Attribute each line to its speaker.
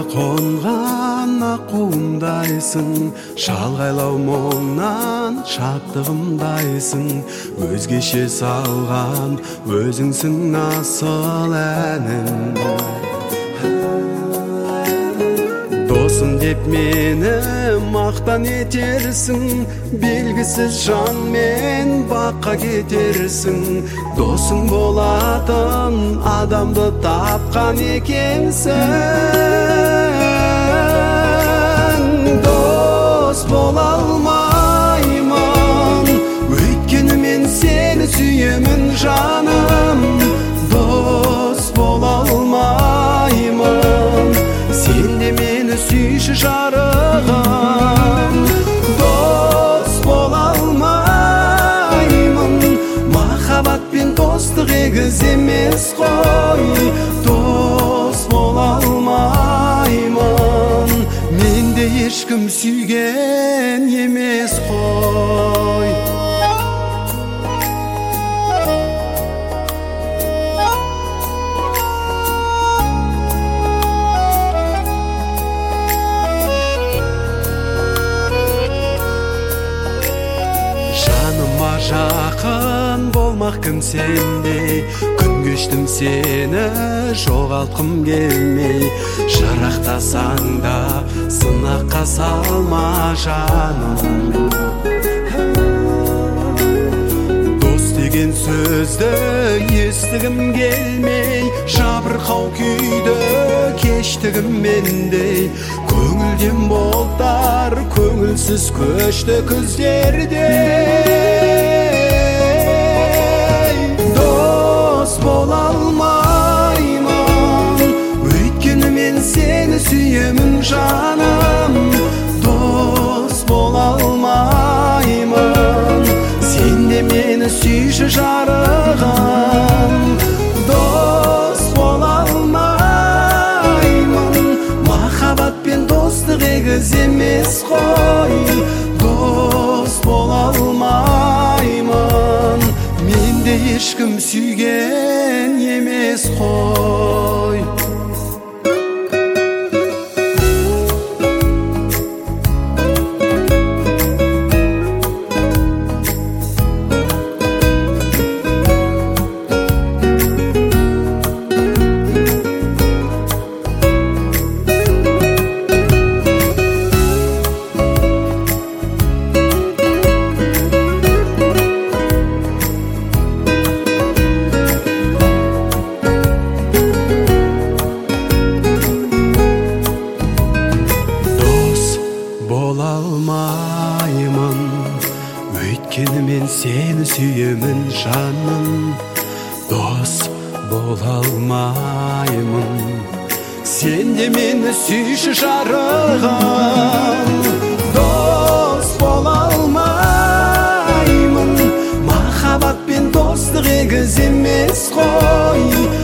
Speaker 1: қонған аққуымдайсың, шалғайлау мұңнан шаттығымдайсың, өзгеше салған өзіңсің асыл әнім. Досым деп мені мақтан етерсің, белгісіз жанмен баққа кетерсің. Досың болатын адамды тапқан екенсің. Дос бола алмаймын, өйткені мен сені сүйемін жаным. Дос бола алмаймын, сен де мені сүйші жарығым. Дос бола алмаймын, махаббат пен достық егіз емес қой. Дос бола алмаймын, менде ешкім сүйген емес қой. Жақын болмақ кім сендей, күн кештім сені жоғалтқым келмей. Шырақтасаң да сынаққа салма жаным. Дос деген сөзді естігім келмей, жабырқау күйді кештігім мендей. Көңілден бұлттар көңілсіз көшті күздерде. Дос бола алмаймын, өйткені мен сені сүйемін жаным. Дос бола алмаймын, сен де мені сүйші жарығым. Дос бола алмаймын, махаббат пен достық егіз емес қой. Дос бола алмаймын, менде ешкім сүйген емес қой. Өйткені мен сені сүйемін жаным. Дос бола алмаймын, сен де мені сүйші жарығым. Дос бола алмаймын, махаббат пен достық егіз емес қой.